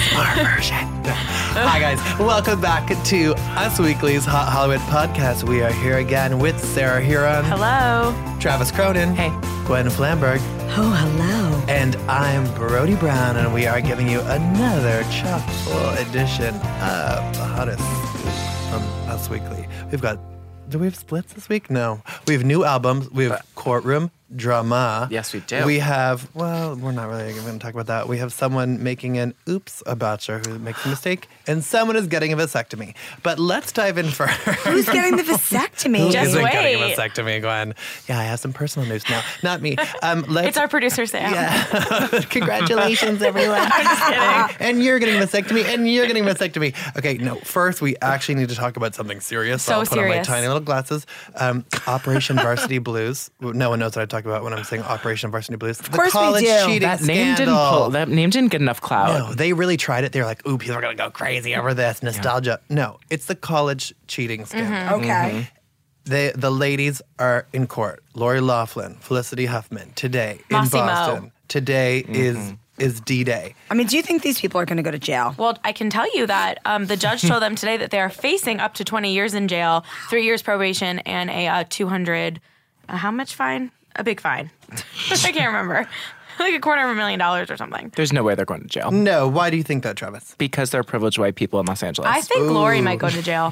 ASMR version. Hi, guys. Welcome back to Us Weekly's Hot Hollywood podcast. We are here again with Sarah Huron. Hello. Travis Cronin. Hey. Gwen Flamberg. Oh, hello. And I'm Brody Brown, and we are giving you another chock-full edition of the hottest from Us Weekly. Do we have splits this week? No. We have new albums. We have Courtroom Drama. Yes, we do. We have, well, we're not really going to talk about that. We have someone making an oops about you who makes a mistake, and someone is getting a vasectomy. But let's dive in first. Who's getting the vasectomy? Who Just isn't getting a wait. vasectomy, Gwen? Yeah, I have some personal news now. Not me. It's our producer, Sam. Yeah. Congratulations, everyone. I'm just kidding. And you're getting a vasectomy, and you're getting a vasectomy. Okay, no, first we actually need to talk about something serious. So I'll put on my serious. tiny little glasses. Operation Varsity Blues. No one knows what I talk about when I'm saying Operation Varsity Blues. Of course we college do. cheating That name scandal. That name didn't get enough clout. No, they really tried it. They were like, ooh, people are going to go crazy over this. Nostalgia. No, it's the college cheating scandal. Okay. The ladies are in court. Lori Loughlin, Felicity Huffman, today in Massimo. Boston. Today is D-Day. I mean, do you think these people are going to go to jail? Well, I can tell you that the judge told them today that they are facing up to 20 years in jail, 3 years probation, and a 200, how much fine? A big fine. I can't remember. Like $250,000 or something. There's no way they're going to jail. No, why do you think that, Travis? Because they're privileged white people in Los Angeles. I think Lori might go to jail.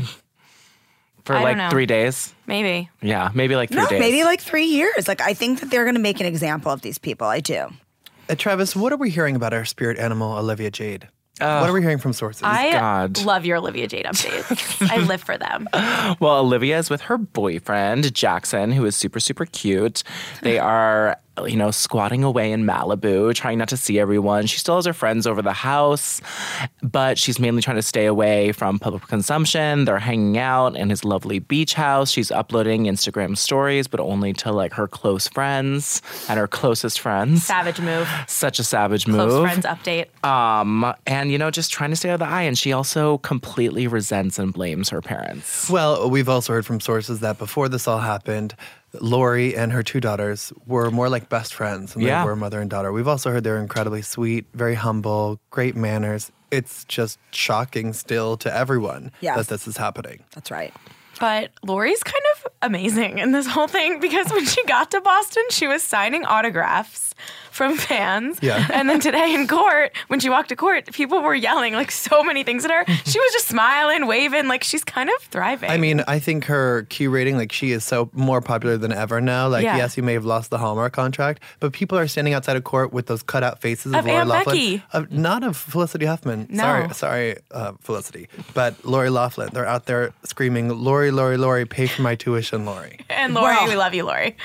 For I don't like know. 3 days. Maybe. Yeah, maybe like 3 No, days. maybe like 3 years. Like, I think that they're going to make an example of these people. I do. Travis, what are we hearing about our spirit animal, Olivia Jade? What are we hearing from sources? I God. love your Olivia Jade updates. I live for them. Well, Olivia is with her boyfriend, Jackson, who is super, super cute. They are, squatting away in Malibu, trying not to see everyone. She still has her friends over the house, but she's mainly trying to stay away from public consumption. They're hanging out in his lovely beach house. She's uploading Instagram stories, but only to like her close friends and her closest friends. Savage move. Such a savage move. Close friends update. And, just trying to stay out of the eye. And she also completely resents and blames her parents. Well, we've also heard from sources that before this all happened, Lori and her two daughters were more like best friends than they were mother and daughter. We've also heard they're incredibly sweet, very humble, great manners. It's just shocking still to everyone that this is happening. That's right. But Lori's kind of amazing in this whole thing because when she got to Boston, she was signing autographs from fans. Yeah. And then today in court, when she walked to court, people were yelling like so many things at her. She was just smiling, waving, like she's kind of thriving. I mean, I think her Q rating, like she is so more popular than ever now. Like, yes, you may have lost the Hallmark contract, but people are standing outside of court with those cutout faces of Lori Aunt Loughlin. Becky. Not of Felicity Huffman. No. Sorry, Felicity. But Lori Loughlin. They're out there screaming, Lori, Lori, Lori, pay for my tuition, Lori. and Lori, we love you, Lori.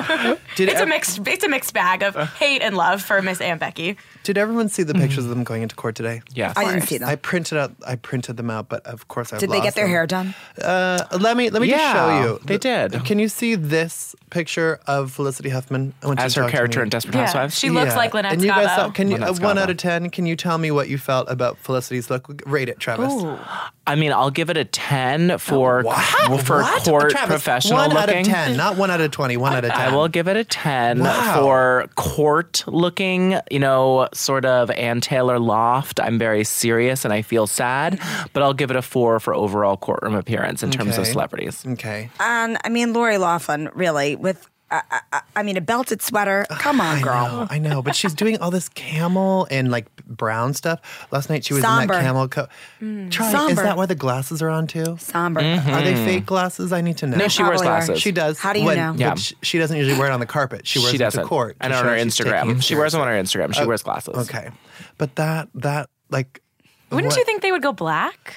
Did It's a mixed bag of hate and love for Miss Aunt Becky. Did everyone see the pictures of them going into court today? Yes. I didn't see them. I printed them out, but of course I've Did they lost get their them. hair done? Let me just show you. they did. Can you see this picture of Felicity Huffman? I want you As to her talk to character me. in Desperate Housewives. She looks like Lynette And you guys Scavo. saw, can you Lynette 1 Scavo. out of 10? Can you tell me what you felt about Felicity's look? Rate it, Travis. I mean, I'll give it a 10 for What? court Travis, professional 1 looking. out of 10, not 1 out of 20. 1 out of 10. I will give it a 10 Wow. for court looking, sort of Ann Taylor Loft. I'm very serious and I feel sad, but I'll give it a 4 for overall courtroom appearance in terms of Okay. celebrities. Okay. And I mean, Lori Loughlin, really, with, a belted sweater. Come on, girl. I know, but she's doing all this camel and like brown stuff. Last night she was in Somber. that camel coat. Try, is Somber. that why the glasses are on too? Somber. Are they fake glasses? I need to know. No, she wears Probably are. glasses. She does. How do you know? But Yeah. she doesn't usually wear it on the carpet. She wears She it to doesn't. court. to And on show her she's taking Instagram. it She wears them on seriously. her Instagram. She wears glasses. Okay. But that like Wouldn't what- you think they would go black?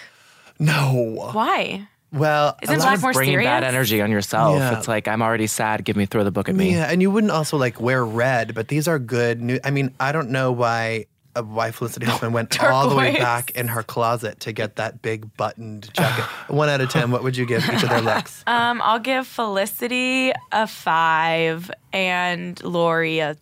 No. Why? Well, Isn't a lot black of- more Bringing serious? bad energy on yourself. Yeah. It's like, I'm already sad. Throw the book at me. Yeah, and you wouldn't also like wear red, but these are good new. I mean, I don't know why Felicity Huffman went all the way Turquoise. back in her closet to get that big buttoned jacket. 1 out of 10, what would you give each of their looks? I'll give Felicity a 5 and Lori a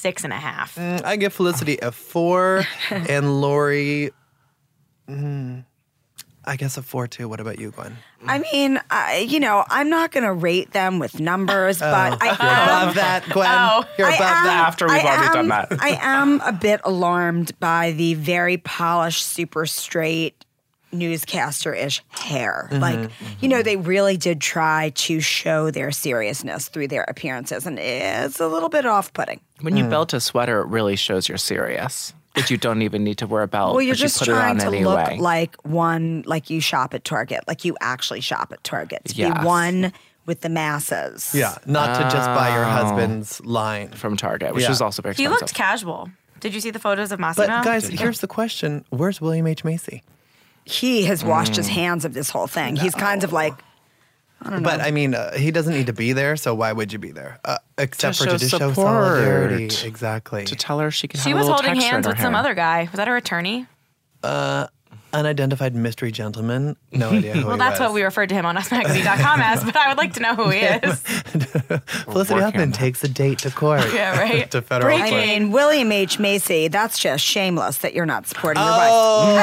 6.5. I give Felicity a 4 and Lori, I guess a 4-2. What about you, Gwen? I mean, I'm not going to rate them with numbers, but You're above that, Gwen. You're above that. After we've already done that. I am a bit alarmed by the very polished, super straight newscaster-ish hair. Like, they really did try to show their seriousness through their appearances, and it's a little bit off-putting. When you belt a sweater, it really shows you're serious. That you don't even need to wear a belt. Well, you're but just you put trying it on to anyway. look like you shop at Target, like you actually shop at Target. To be one with the masses. Yeah, not to just buy your husband's line. From Target, which was also very He expensive. looked casual. Did you see the photos of Massimo? But guys, here's the question. Where's William H. Macy? He has washed his hands of this whole thing. He's kind of like, I don't know. But I mean, he doesn't need to be there, so why would you be there? Except To for show to show support. solidarity. Exactly. to tell her she can She have a was little holding texture in hands her with some hair. other guy. Was that her attorney? Unidentified mystery gentleman. No idea who Well, he that's was. what we referred to him on usmagazine.com as, but I would like to know who he is. Felicity working on Huffman that. takes a date to court. Yeah, right. To federal Breaking. court. I mean, William H. Macy, that's just shameless that you're not supporting your wife.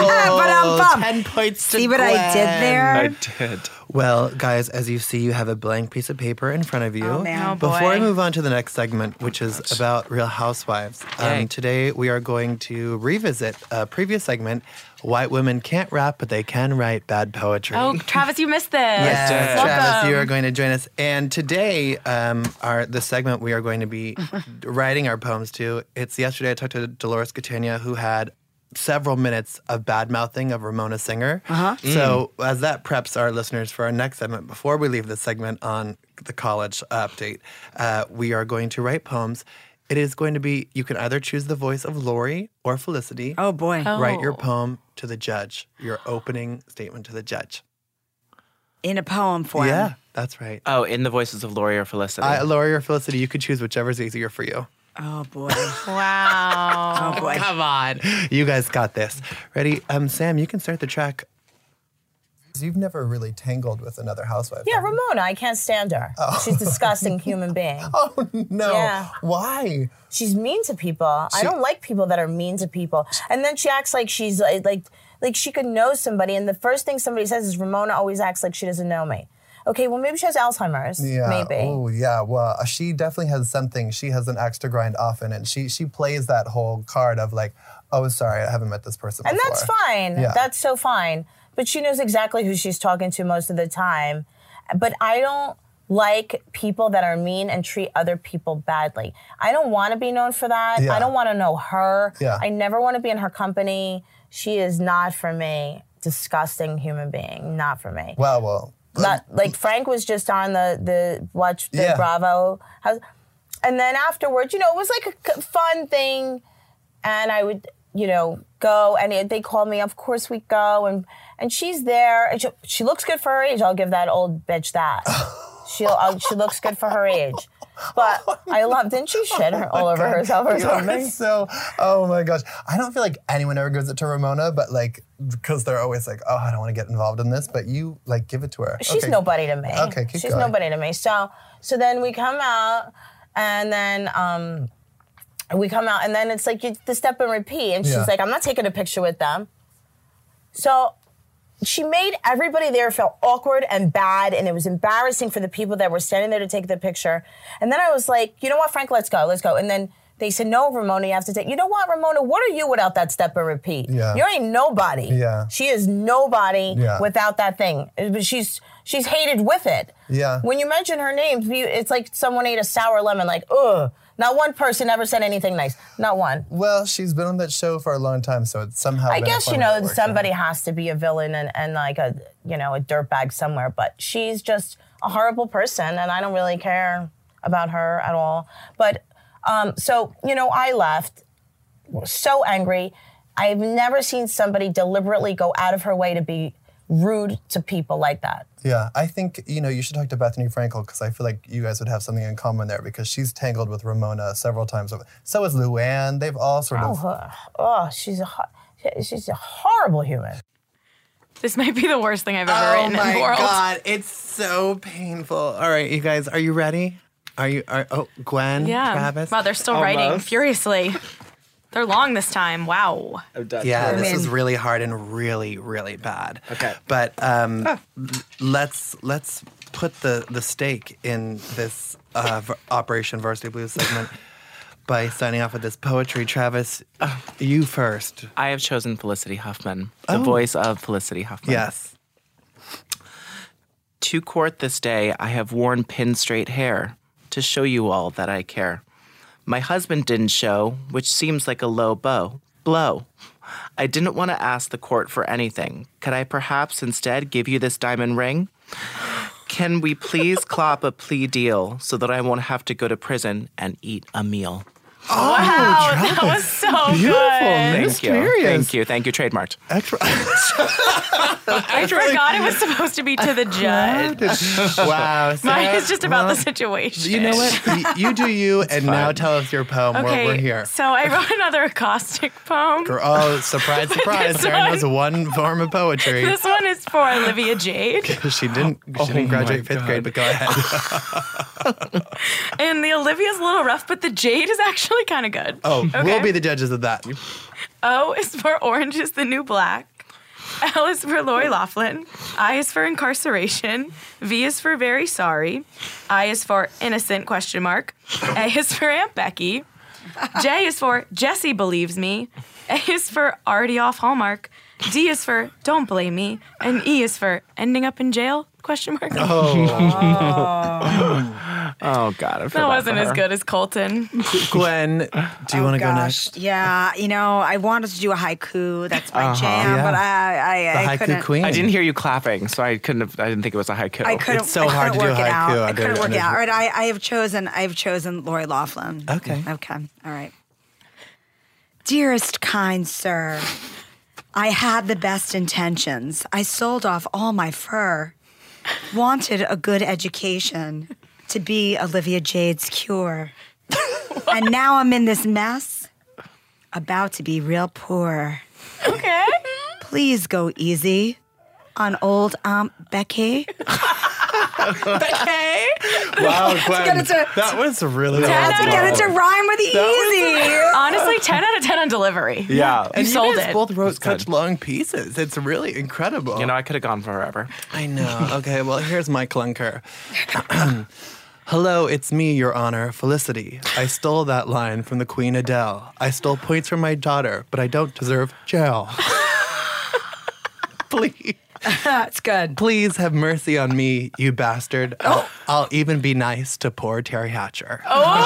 Oh, But 10 points to See what I did Gwen. there? I did. Well, guys, as you see, you have a blank piece of paper in front of you. Oh, man. Oh, boy. Before I move on to the next segment, which is about Real Housewives, Yay. today we are going to revisit a previous segment, White Women Can't Rap, but They Can Write Bad Poetry. Oh, Travis, you missed this. Yes, did. Travis, Welcome. you are going to join us. And today, the segment we are going to be writing our poems to, it's yesterday I talked to Dolores Catania, who had several minutes of bad-mouthing of Ramona Singer. So as that preps our listeners for our next segment, before we leave this segment on the college update, we are going to write poems. It is going to be, you can either choose the voice of Lori or Felicity. Oh, boy. Write your poem to the judge, your opening statement to the judge. In a poem form. Yeah, that's right. Oh, in the voices of Lori or Felicity. Lori or Felicity, you could choose whichever's easier for you. Oh, boy. Wow. Oh, boy. Come on. You guys got this. Ready? Sam, you can start the track. You've never really tangled with another housewife. Yeah, Ramona, I can't stand her. She's a disgusting human being. Oh, no. Yeah. Why? She's mean to people. I don't like people that are mean to people. And then she acts like she's like she could know somebody. And the first thing somebody says is Ramona always acts like she doesn't know me. Okay, well, maybe she has Alzheimer's. Yeah. Maybe. Oh, yeah. Well, she definitely has something. She has an axe to grind often, and she plays that whole card of like, oh, sorry, I haven't met this person And before. that's fine. Yeah. That's so fine. But she knows exactly who she's talking to most of the time. But I don't like people that are mean and treat other people badly. I don't want to be known for that. Yeah. I don't want to know her. Yeah. I never want to be in her company. She is not for me. Disgusting human being. Not for me. Well. Not like Frank was just on the Yeah. Bravo house, and then afterwards, it was like a fun thing, and I would, go, and they called me. Of course, we go, and she's there, and she looks good for her age. I'll give that old bitch that. She looks good for her age. But didn't she shit all over herself or something? So, oh my gosh. I don't feel like anyone ever gives it to Ramona, but because they're always like, oh, I don't want to get involved in this, but you give it to her. She's Okay. nobody to me. Okay, keep She's going. nobody to me. So then we come out, and then it's like the step and repeat. And she's Yeah. like, I'm not taking a picture with them. So she made everybody there feel awkward and bad, and it was embarrassing for the people that were standing there to take the picture. And then I was like, you know what, Frank, let's go. And then they said, no, Ramona, you have to take. You know what, Ramona, what are you without that step and repeat? Yeah. You ain't nobody. Yeah. She is nobody Yeah. without that thing. She's hated with it. Yeah. When you mention her name, it's like someone ate a sour lemon, like, ugh. Not one person ever said anything nice. Not one. Well, she's been on that show for a long time, so it's somehow. I been a guess, formula that works for her. somebody has to be a villain and like a dirtbag somewhere, but she's just a horrible person, and I don't really care about her at all. But, so, I left so angry. I've never seen somebody deliberately go out of her way to be rude to people like that. Yeah, I think, you should talk to Bethany Frankel, because I feel like you guys would have something in common there, because she's tangled with Ramona several times. So is Luann. They've all sort of... She's a horrible human. This might be the worst thing I've ever written in the world. God, it's so painful. All right, you guys, are you ready? Gwen, Yeah. Travis? Wow, they're still writing Almost. furiously. They're long this time. Wow. Yeah, this is really hard and really, really bad. Okay. But let's put the stake in this Operation Varsity Blues segment by signing off with this poetry. Travis, you first. I have chosen Felicity Huffman, the voice of Felicity Huffman. Yes. To court this day, I have worn pin-straight hair to show you all that I care. My husband didn't show, which seems like a low blow. I didn't want to ask the court for anything. Could I perhaps instead give you this diamond ring? Can we please clop a plea deal so that I won't have to go to prison and eat a meal? Wow, that was so Beautiful. Thank you. Trademarked. I forgot it was supposed to be to the judge. Wow. Sarah, Mine is just about the situation. You know what? You do you, and now tell us your poem. Okay, We're here. so I wrote another acrostic poem. Oh, surprise, surprise. Sarah knows one form of poetry. This one is for Olivia Jade. She didn't graduate fifth grade, but go ahead. And the Olivia's a little rough, but the Jade is actually kind of good. Oh, Okay. we'll be the judges of that. O is for Orange is the New Black. L is for Lori Loughlin. I is for incarceration. V is for very sorry. I is for innocent ? A is for Aunt Becky. J is for Jesse believes me. A is for already off Hallmark. D is for don't blame me. And E is for ending up in jail ? Oh, God. I feel That bad wasn't for as her. good as Colton. Gwen, do you want to go Gosh, next? yeah. I wanted to do a haiku. That's my jam, Yeah. but The I haiku couldn't. queen. I didn't hear you clapping, so I didn't think it was a haiku. I couldn't. It's so hard to do work a it out. haiku I under- couldn't work it under- out. All right, I have chosen Lori Loughlin. Okay. Okay. All right. Dearest kind sir, I had the best intentions. I sold off all my fur. Wanted a good education to be Olivia Jade's cure. And now I'm in this mess, about to be real poor. Okay. Please go easy on old Aunt Becky. Okay. Wow, Gwen. get it to- that was really Ten hard out To of get it to rhyme with easy. Honestly, 10 out of 10 on delivery. Yeah. And sold you guys it. both wrote good. such long pieces. It's really incredible. I could have gone forever. I know. Okay, well, here's my clunker. Hello, it's me, Your Honor, Felicity. I stole that line from the Queen Adele. I stole points from my daughter, but I don't deserve jail. Please. That's good. Please have mercy on me, you bastard. I'll even be nice to poor Terry Hatcher.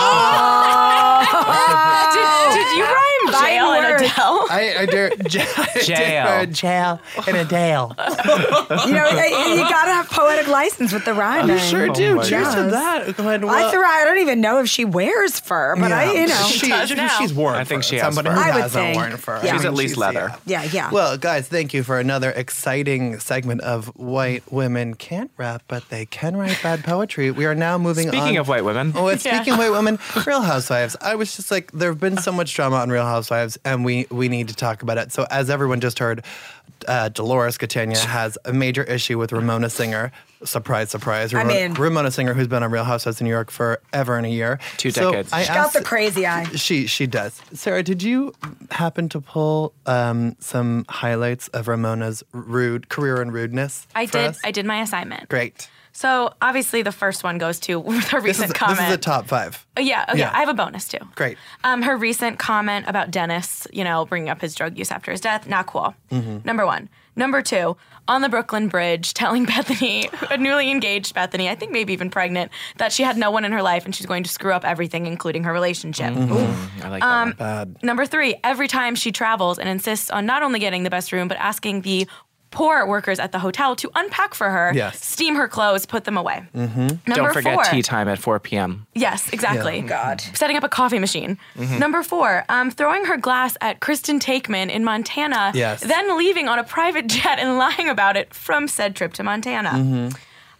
Did you rhyme jail and words. Adele? I dare Jail. jail and a dale. You gotta have poetic license with the rhyming. Sure do. my Cheers to gosh. that. Go ahead. I don't even know if she wears fur, but does she's worn. I think fur. she has Somebody fur. who I would hasn't think. worn fur. Yeah. She's at least leather. Yeah. Well, guys, thank you for another exciting segment of White Women Can't Rap, but they can write bad poetry. We are now moving on. Speaking of white women. Oh, it's speaking of white women, Real Housewives. I was just like, there have been so much drama on Real Housewives, and we need to talk about it. So, as everyone just heard, Dolores Catania has a major issue with Ramona Singer. Surprise, surprise. Ramona Singer, who's been on Real Housewives in New York forever and a year. 2 So decades. I She got the asked- crazy eye. She does. Sarah, did you happen to pull some highlights of Ramona's career and rudeness? I for did. us? I did my assignment. Great. So obviously the first one goes to her This recent comment. is the top 5. Yeah. Okay. Yeah. I have a bonus too. Great. Her recent comment about Dennis, bringing up his drug use after his death, not cool. Mm-hmm. Number 1. Number 2, on the Brooklyn Bridge, telling Bethany, a newly engaged Bethany, I think maybe even pregnant, that she had no one in her life and she's going to screw up everything, including her relationship. Mm-hmm. I like that one. Bad. Number 3, every time she travels and insists on not only getting the best room, but asking the poor workers at the hotel to unpack for her, Yes. steam her clothes, put them away. Mm-hmm. Number Don't forget 4, tea time at 4 p.m. Yes, exactly. Yeah. God. Setting up a coffee machine. Number 4, throwing her glass at Kristen Takeman in Montana, Yes. then leaving on a private jet and lying about it from said trip to Montana.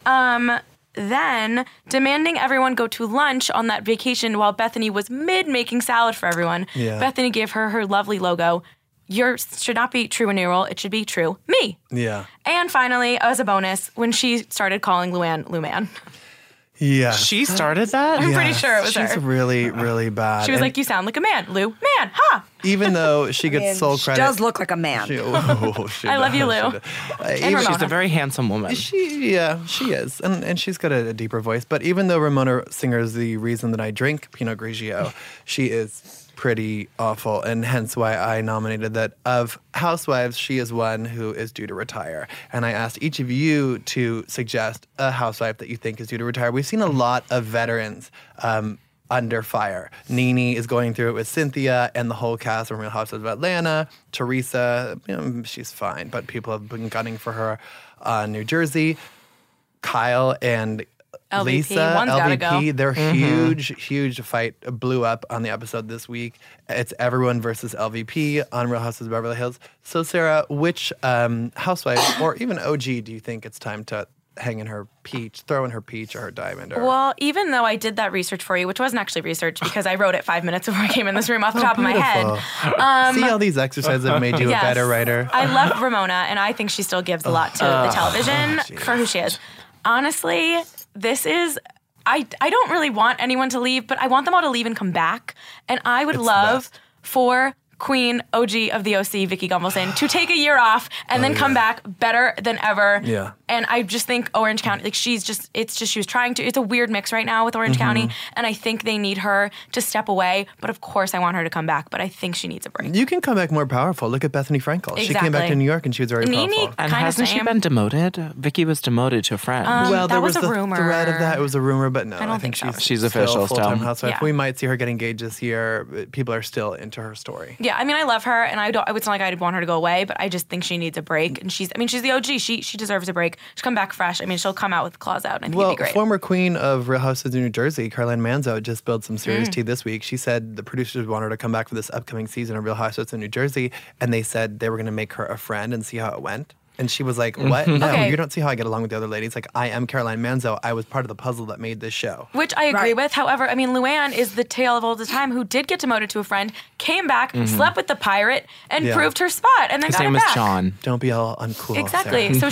Then demanding everyone go to lunch on that vacation while Bethany was making salad for everyone. Yeah. Bethany gave her lovely logo. Yours should not be true Renewal, it should be true me. Yeah. And finally, as a bonus, when she started calling Luann Luman. Yeah. She started that? I'm pretty sure it was She's her. really, really bad. She was And like, you sound like a man, Lou, man. Ha! Even though she gets sole She credit. does look like a man. I love you, Lou. She's a very handsome woman. She is. And she's got a deeper voice. But even though Ramona Singer is the reason that I drink Pinot Grigio, she is pretty awful, and hence why I nominated that. Of housewives, she is one who is due to retire. And I asked each of you to suggest a housewife that you think is due to retire. We've seen a lot of veterans under fire. Nene is going through it with Cynthia and the whole cast from Real Housewives of Atlanta. Teresa, she's fine, but people have been gunning for her on New Jersey. Kyle and LVP. Lisa, One's gotta LVP, go. their huge fight blew up on the episode this week. It's everyone versus LVP on Real Housewives of Beverly Hills. So, Sarah, which housewife or even OG do you think it's time to hang in her peach, throw in her peach or her diamond? Or... Well, even though I did that research for you, which wasn't actually research because I wrote it 5 minutes before I came in this room off the top of my head. See how these exercises have made you Yes. a better writer? I love Ramona, and I think she still gives a lot to the television for who she is. Honestly, this is... I don't really want anyone to leave, but I want them all to leave and come back. And I would love for Queen OG of the OC, Vicky Gunvalson, to take a year off and then come back better than ever. Yeah. And I just think Orange County, like she was trying to, it's a weird mix right now with Orange County. And I think they need her to step away. But of course I want her to come back, but I think she needs a break. You can come back more powerful. Look at Bethany Frankel. She came back Exactly. to New York and she was very Nene powerful. And kind of hasn't she same. been demoted? Vicky was demoted to a friend. Well, that there was was a the rumor. thread of that. It was a rumor, but no, I don't think think so. She's official still. full-time housewife. Yeah. We might see her get engaged this year. People are still into her story. Yeah, I mean, I love her, and it's not like I'd want her to go away, but I just think she needs a break. And she's the OG. She deserves a break. She'll come back fresh. I mean, she'll come out with claws out, and I think Well, it'd be great. former queen of Real Housewives of New Jersey, Caroline Manzo, just spilled some serious tea this week. She said the producers want her to come back for this upcoming season of Real Housewives of New Jersey, and they said they were going to make her a friend and see how it went. And she was like, what? No, Okay. you don't see how I get along with the other ladies. Like, I am Caroline Manzo. I was part of the puzzle that made this show. Which I agree with. However, I mean, Luann is the tale of all the time who did get demoted to a friend, came back, slept with the pirate, and Yeah. proved her spot, and then His got name it is back. John. Don't be all uncool. Exactly. Sarah. So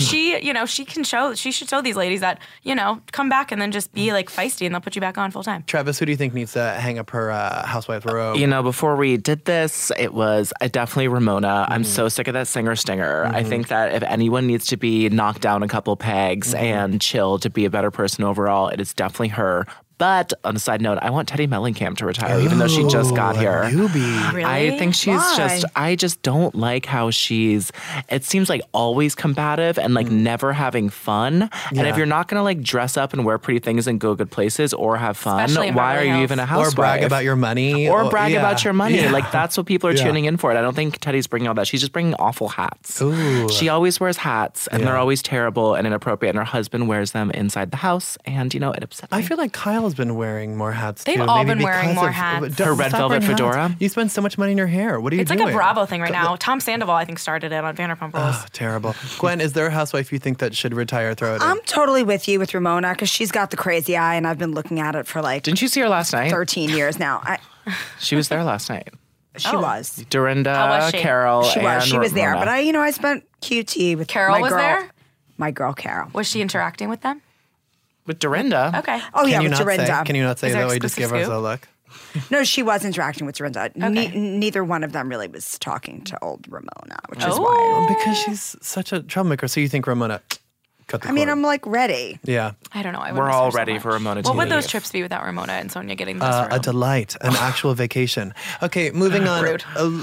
she should show these ladies that, come back and then just be like feisty, and they'll put you back on full time. Travis, who do you think needs to hang up her housewife robe? Before we did this, it was definitely Ramona. I'm so sick of that singer stinger. I think that if anyone needs to be knocked down a couple pegs and chill to be a better person overall, it is definitely her. But on a side note, I want Teddy Mellencamp to retire, even though she just got here. Newbie. Really? I think she's Why? I just don't like how it seems like always combative and like never having fun. And if you're not going to like dress up and wear pretty things and go good places or have fun, Especially in why are Beverly you Hills. even a Or housewife? brag about your money. Or brag about your money. Yeah. Like, that's what people are Yeah. tuning in for. And I don't think Teddy's bringing all that. She's just bringing awful hats. Ooh. She always wears hats, and Yeah. they're always terrible and inappropriate. And her husband wears them inside the house, and, it upsets me. I feel like Kyle's been wearing more hats They've too. all maybe been wearing because more of- hats. Don't Her red stop velvet wearing hats. fedora? You spend so much money in your hair. What are you It's doing? like a Bravo thing right now. Tom Sandoval, I think, started it on Vanderpump Rules. Oh, terrible. Gwen, is there a housewife you think that should retire? Throw it in. I'm totally with you with Ramona because she's got the crazy eye, and I've been looking at it for like Didn't you see her last night? 13 years now. She was there last night. She was. Dorinda, How was she? Carol, She was. and She was there. Ramona. But I spent QT with Carol my was girl, there? My girl Carol. Was she interacting with them? With Dorinda. Okay. Oh yeah, Can you with not Dorinda. say? Can you not say Is there that way? Just give exclusive us a scoop? look. No, she was interacting with Dorinda. Okay. Neither one of them really was talking to old Ramona, which is Oh. why. Because she's such a troublemaker. So you think Ramona cut the I mean, cord? I'm like ready. Yeah. I don't know. I would We're miss all her so ready much. for Ramona to What would leave. those trips be without Ramona and Sonia getting this A room? delight, an actual vacation. Okay, moving on. Rude.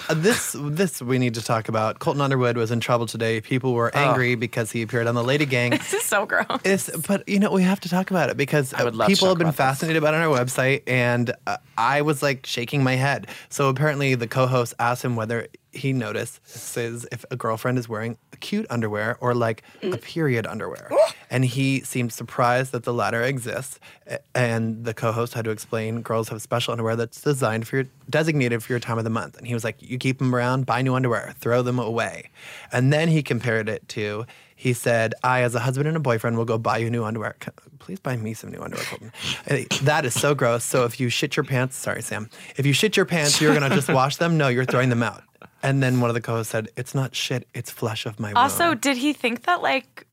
This we need to talk about. Colton Underwood was in trouble today. People were angry because he appeared on the Lady Gang. This is so gross. But we have to talk about it because would love to people talk have been about this. fascinated about it on our website, and I was like shaking my head. So apparently, the co-host asked him whether he notices if a girlfriend is wearing cute underwear or like a period underwear, and he seemed surprised that the latter exists. And the co-host had to explain girls have special underwear that's designated for your time of the month. And he was like, "You keep them around, buy new underwear, throw them away." And then he compared it to. He said, I, as a husband and a boyfriend, will go buy you new underwear. Please buy me some new underwear, Colton. That is so gross. So if you shit your pants, sorry, Sam. If you shit your pants, you're going to just wash them? No, you're throwing them out. And then one of the co-hosts said, it's not shit, it's flesh of my womb. Also, did he think that like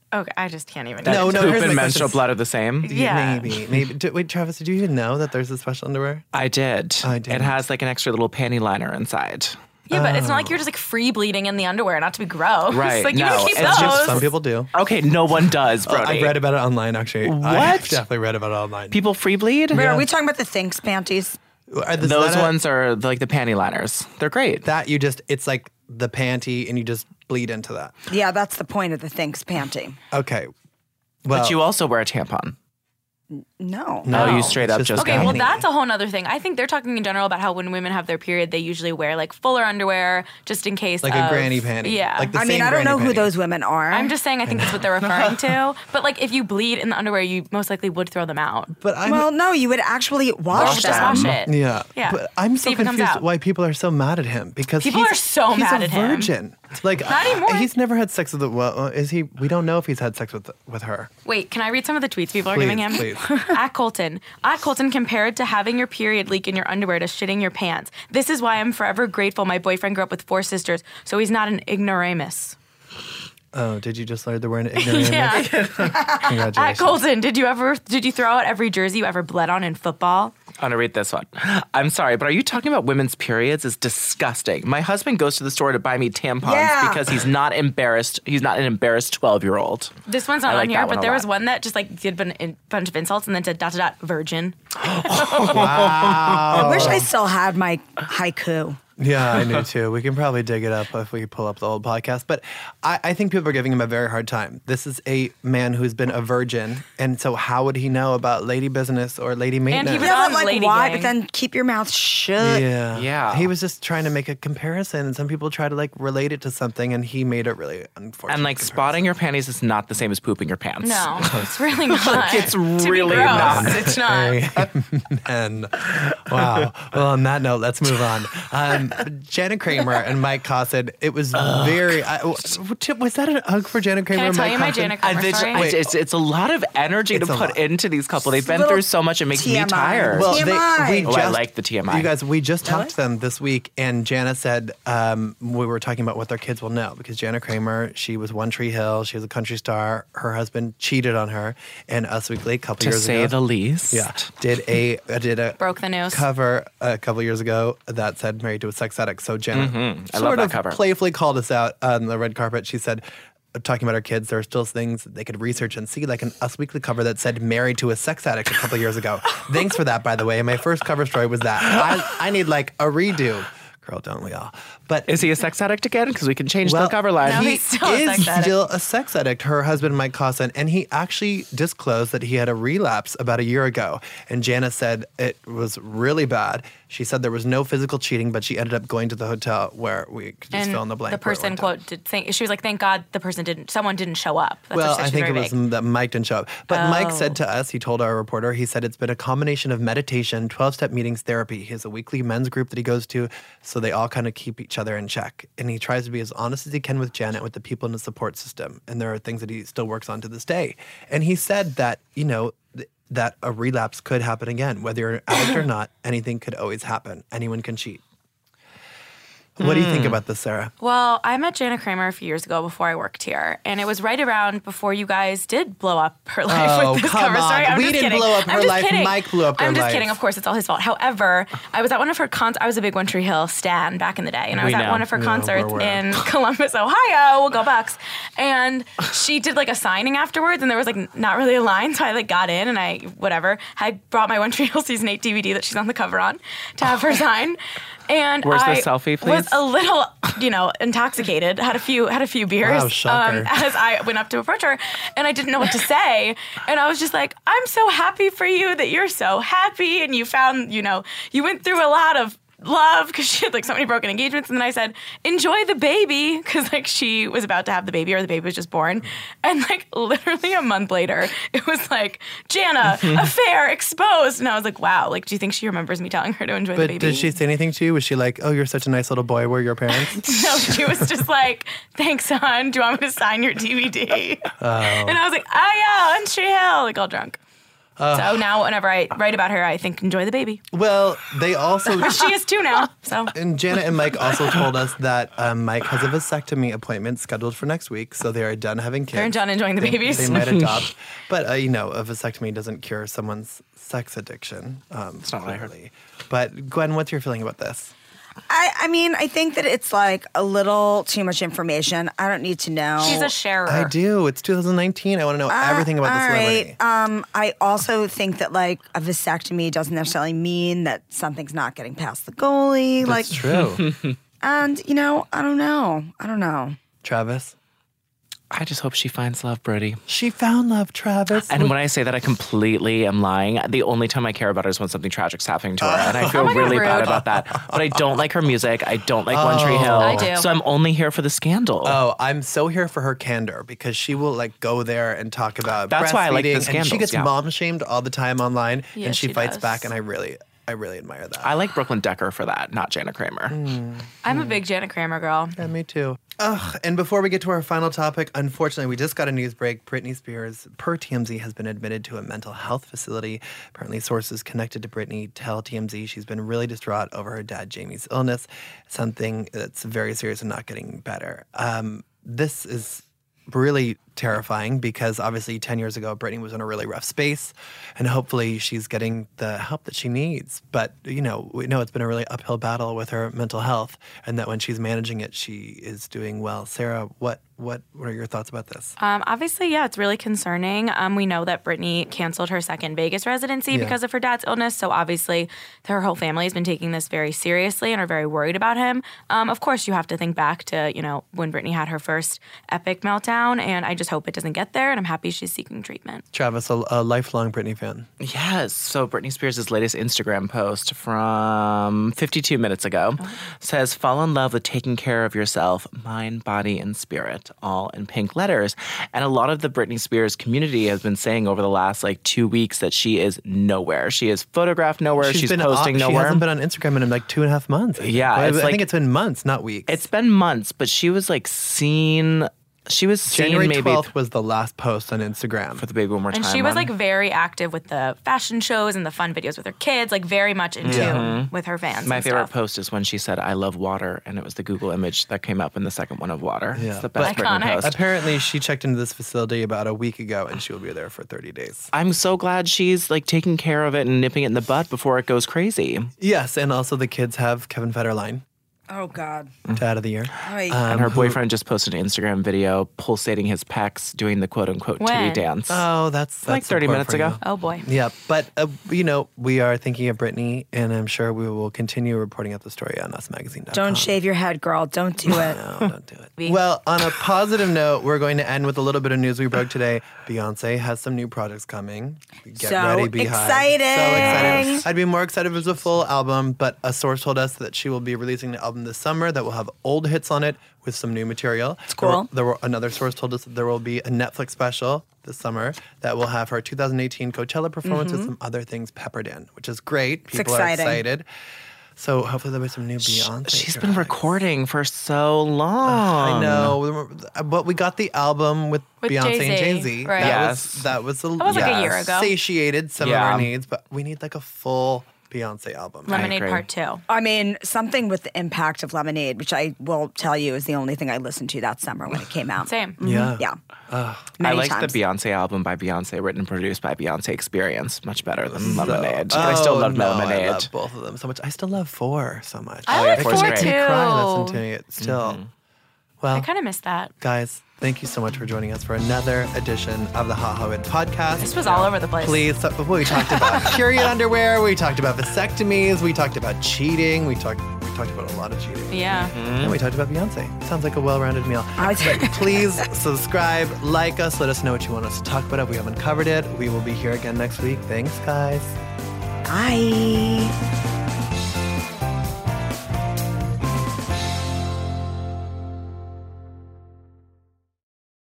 Okay, I just can't even. No, Poop here's and my menstrual question. blood are the same? Yeah. Maybe. Wait, Travis, did you even know that there's a special underwear? I did. I didn't. It has like an extra little panty liner inside. Yeah, but it's not like you're just like free bleeding in the underwear, not to be gross. Right, Like you no, can keep it's those. just Some people do. Okay, no one does, Brody. I've read about it online, actually. What? I've definitely read about it online. People free bleed? Wait, are we talking about the Thinks panties? Those ones are like the panty liners. They're great. That it's like the panty and you just bleed into that. Yeah, that's the point of the Thinks panty. Okay. Well, But you also wear a tampon. No. No, Oh. you straight up It's just Okay, go. well, that's a whole nother thing. I think they're talking in general about how when women have their period, they usually wear like fuller underwear just in case. like of, a granny panty. Yeah. Like the I mean, same I don't know granny who panty. those women are. I'm just saying I think that's what they're referring to. But like if you bleed in the underwear, you most likely would throw them out. But I'm Well, no, you would actually wash Just them. wash it. Yeah. Yeah. But I'm See so if it comes confused out. why people are so mad at him because People are so he's mad a at him. virgin. Like Not anymore. He's never had sex with is he? We don't know if he's had sex with her. Wait, can I read some of the tweets people are Please, giving him? please. At Colton, compared to having your period leak in your underwear to shitting your pants. This is why I'm forever grateful my boyfriend grew up with 4 sisters, so he's not an ignoramus. Oh, did you just learn the word ignorant? Yeah. Congratulations. At Colton, did you throw out every jersey you ever bled on in football? I'm going to read this one. I'm sorry, but are you talking about women's periods? It's disgusting. My husband goes to the store to buy me tampons Yeah. because he's not embarrassed. He's not an embarrassed 12-year-old. This one's not I like on here, that but one a there was lot. one that just like did a bunch of insults and then said ... virgin. I wish I still had my haiku. Yeah, I knew too. We can probably dig it up if we pull up the old podcast. But I think people are giving him a very hard time. This is a man who's been a virgin. And so how would he know about lady business or lady maintenance? he was Yeah, on but like Lady why? Gang. But then keep your mouth shut. Yeah. Yeah. He was just trying to make a comparison. And some people try to like relate it to something. And he made a really unfortunate And like comparison. spotting your panties is not the same as pooping your pants. No, it's really not. It's To be really gross, not. It's not. And wow. Well, on that note, let's move on. Janet Kramer and Mike Cosson. It was very. Was that an ugh for Janet Kramer? Can I and tell Mike you my Cosson? Janet Kramer story? Wait. It's a lot of energy to It's a put lot. into these couple. They've been Little through so much. It makes me TMI. tired. Well, TMI. we Oh, just, I like the TMI. You guys, we just talked to them this week, and Jana said we were talking about what their kids will know because Jana Kramer, she was One Tree Hill, she was a country star. Her husband cheated on her, and Us Weekly a couple to years say ago. the least. Yeah, did a Broke the news. cover a couple years ago that said married to a sex addict. So Jenna I love sort that of cover. playfully called us out on the red carpet. She said, talking about our kids, there are still things they could research and see, like an Us Weekly cover that said married to a sex addict a couple years ago. Thanks for that, by the way. My first cover story was that. I need like a redo. Girl, don't we all? But Is he a sex addict again? Because we can change the cover line. No, he he's still a is sex addict. still a sex addict. Her husband, Mike Cosson, and he actually disclosed that he had a relapse about a year ago. And Jana said it was really bad. She said there was no physical cheating, but she ended up going to the hotel where we could just And fill in the blank. the where it person, went quote, she was like, thank God someone didn't show up. That's Well, what she said. I She's think it very was vague. that Mike didn't show up. But Mike said Oh. to us, he told our reporter, he said it's been a combination of meditation, 12-step meetings, therapy. He has a weekly men's group that he goes to, so they all kind of keep each other in check. And he tries to be as honest as he can with Janet, with the people in the support system. And there are things that he still works on to this day. And he said that, that a relapse could happen again. Whether you're an addict or not, anything could always happen. Anyone can cheat. What do you think about this, Sarah? Well, I met Jana Kramer a few years ago before I worked here, and it was right around before you guys did blow up her life Oh, with this come cover on. story. I'm We just didn't kidding. blow up her I'm just life. kidding. Mike blew up her I'm just life. kidding. Of course, it's all his fault. However, I was at one of her concerts. I was a big One Tree Hill stan back in the day, and I was We at know. one of her Yeah, concerts we're in Columbus, Ohio. We'll go Bucks. And she did like a signing afterwards, and there was like not really a line, so I like got in and I brought my One Tree Hill season 8 DVD that she's on the cover on to have her sign. And Where's the I selfie, please? was a little, intoxicated. Had a few beers. Wow, shocker. As I went up to approach her, and I didn't know what to say, and I was just like, "I'm so happy for you that you're so happy, and you found, you went through a lot of love because she had like so many broken engagements." And then I said, "Enjoy the baby," because like she was about to have the baby, or the baby was just born. And like literally a month later, it was like, "Jana, affair exposed," and I was like, "Wow, like do you think she remembers me telling her to enjoy the But baby?" did she say anything to you? Was she like, "Oh, you're such a nice little boy. Where are your parents?" No, she was just like, "Thanks, hon. Do you want me to sign your DVD?" And I was like, "Oh yeah, One Tree Hill," like all drunk. So now whenever I write about her, I think enjoy the baby. Well, they also. She is 2 now. So. And Janet and Mike also told us that Mike has a vasectomy appointment scheduled for next week, so they are done having kids. They're done enjoying the babies. They might adopt, but a vasectomy doesn't cure someone's sex addiction. It's not what I heard. But Gwen, what's your feeling about this? I mean, I think that it's like a little too much information. I don't need to know. She's a sharer. I do. It's 2019. I want to know everything about the celebrity. I also think that like a vasectomy doesn't necessarily mean that something's not getting past the goalie. That's true. And I don't know. Travis? I just hope she finds love, Brody. She found love, Travis. And when I say that, I completely am lying. The only time I care about her is when something tragic's happening to her. And I feel really bad about that. But I don't like her music. I don't like One Tree Hill. I do. So I'm only here for the scandal. Oh, I'm so here for her candor because she will like go there and talk about That's why I like the breastfeeding, scandals, and she gets yeah. mom shamed all the time online, Yes, and she she fights does. back, and I really admire that. I like Brooklyn Decker for that, not Jana Kramer. I'm a big Janet Kramer girl. Yeah, me too. Ugh, and before we get to our final topic, unfortunately, we just got a news break. Britney Spears, per TMZ, has been admitted to a mental health facility. Apparently, sources connected to Britney tell TMZ she's been really distraught over her dad, Jamie's illness, something that's very serious and not getting better. This is really terrifying because obviously 10 years ago, Britney was in a really rough space, and hopefully she's getting the help that she needs. But, we know it's been a really uphill battle with her mental health, and that when she's managing it, she is doing well. Sarah, what are your thoughts about this? Obviously, yeah, it's really concerning. We know that Britney canceled her second Vegas residency because of her dad's illness. So obviously, her whole family has been taking this very seriously and are very worried about him. Of course, you have to think back to, when Britney had her first epic meltdown, and I just hope it doesn't get there, and I'm happy she's seeking treatment. Travis, a lifelong Britney fan. Yes. So Britney Spears' latest Instagram post from 52 minutes ago says, fall in love with taking care of yourself, mind, body, and spirit, all in pink letters. And a lot of the Britney Spears community has been saying over the last 2 weeks that she is nowhere. She is photographed nowhere. She's posting nowhere. She hasn't been on Instagram in 2.5 months. Yeah. I think it's been months, not weeks. It's been months, but she was seen... She was seen January maybe 12th was the last post on Instagram. for the Baby One More Time. And she was one. very active with the fashion shows and the fun videos with her kids, very much in tune with her fans. My and favorite stuff. post is when she said, I love water, and it was the Google image that came up in the second one of water. Yeah. It's the best Britney Iconic. post. Apparently, she checked into this facility about a week ago, and she will be there for 30 days. I'm so glad she's taking care of it and nipping it in the bud before it goes crazy. Yes, and also the kids have Kevin Federline, Oh God. Dad of the Year. And her boyfriend just posted an Instagram video pulsating his pecs doing the quote-unquote When? titty dance. Oh, that's 30 support minutes for you. ago. Oh boy. Yeah, but we are thinking of Britney, and I'm sure we will continue reporting out the story on usmagazine.com. Don't shave your head, girl. Don't do it. No, don't do it. Well, on a positive note, we're going to end with a little bit of news we broke today. Beyonce has some new projects coming. Get So ready, Beehive. exciting. So excited. I'd be more excited if it was a full album, but a source told us that she will be releasing an album this summer that will have old hits on it with some new material. It's cool. Another source told us that there will be a Netflix special this summer that will have her 2018 Coachella performance with some other things peppered in, which is great. People are exciting. excited. So hopefully there'll be some new Beyonce. She's been tracks. recording for so long. I know, but we got the album with Beyonce and Jay-Z. right. That was a was a year ago. Satiated some of Yeah. our needs, but we need a full Beyonce album. Lemonade agree. Part 2. I mean, something with the impact of Lemonade, which I will tell you is the only thing I listened to that summer when it came out. Same. Yeah. Yeah. I Many like times. the Beyonce album by Beyonce, written and produced by Beyonce Experience, much better than Lemonade. I still love Lemonade. I love both of them so much. I still love 4 so much. I yeah, like Four's 4 great. too. Me cry listening to it still. Well, I kind of miss that. guys, thank you so much for joining us for another edition of the Ha Ha Wit podcast. This was all over the place. Please, we talked about period underwear. We talked about vasectomies. We talked about cheating. We talked about a lot of cheating. Yeah. And we talked about Beyonce. Sounds like a well-rounded meal. I was- But please subscribe, like us, let us know what you want us to talk about if we haven't covered it. We will be here again next week. Thanks, guys. Bye.